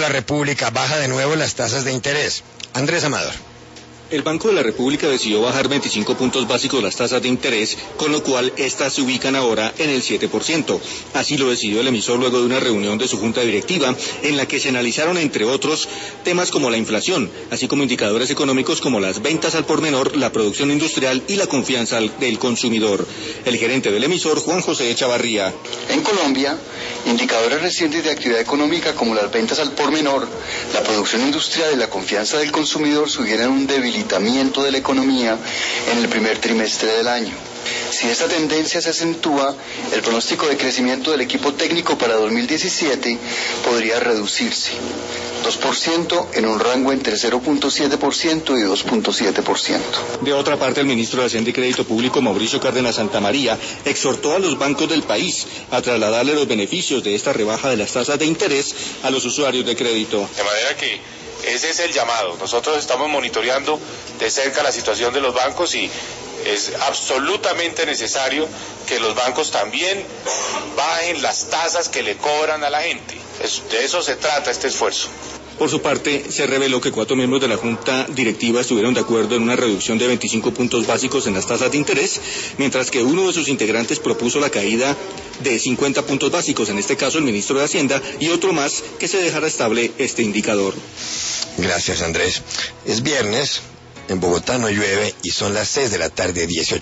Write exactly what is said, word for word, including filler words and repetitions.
la República baja de nuevo las tasas de interés. Andrés Amador. El Banco de la República decidió bajar veinticinco puntos básicos las tasas de interés, con lo cual estas se ubican ahora en el siete por ciento. Así lo decidió el emisor luego de una reunión de su junta directiva, en la que se analizaron, entre otros, temas como la inflación, así como indicadores económicos como las ventas al por menor, la producción industrial y la confianza del consumidor. El gerente del emisor, Juan José Echavarría. En Colombia, indicadores recientes de actividad económica como las ventas al por menor, la producción industrial y la confianza del consumidor sugieren un debilitamiento de la economía en el primer trimestre del año. Si esta tendencia se acentúa, el pronóstico de crecimiento del equipo técnico para dos mil diecisiete podría reducirse dos por ciento en un rango entre cero punto siete por ciento y dos punto siete por ciento. De otra parte, el ministro de Hacienda y Crédito Público, Mauricio Cárdenas Santamaría, exhortó a los bancos del país a trasladarle los beneficios de esta rebaja de las tasas de interés a los usuarios de crédito. De manera que ese es el llamado. Nosotros estamos monitoreando de cerca la situación de los bancos y es absolutamente necesario que los bancos también bajen las tasas que le cobran a la gente. Es, de eso se trata este esfuerzo. Por su parte, se reveló que cuatro miembros de la Junta Directiva estuvieron de acuerdo en una reducción de veinticinco puntos básicos en las tasas de interés, mientras que uno de sus integrantes propuso la caída de cincuenta puntos básicos, en este caso el ministro de Hacienda, y otro más que se dejara estable este indicador. Gracias, Andrés. Es viernes, en Bogotá no llueve y son las seis de la tarde, dieciocho